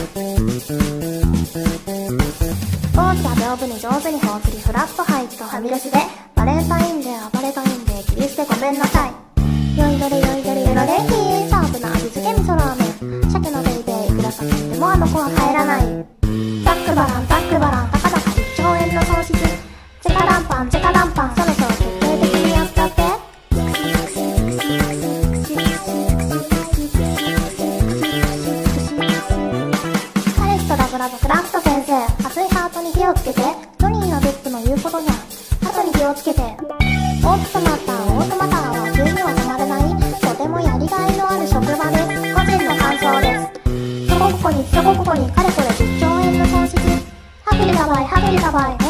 スポーツは屏風に上手にほうつりフラット入ったファミレスでバレンタインデー暴れたいんで切り捨てごめんなさい。よいどれよいどれよろれひサーブの味付け味噌ラーメン鮭のベイベーいくら先でもあの子は帰らない。ザックバランザックバランたかだか1兆円の損失チェカダンパンチェカダンパンそろそろ決定的にやったって彼氏とラブラブクラフト先生熱いハートに火をつけてジョニーのデップの言うことにゃ後に気をつけてオートマターオートマターは急には止まれないとてもやりがいのある職場です個人の感想です。そこここにかれこれ10兆円の損失ハグリだばいハグリだばい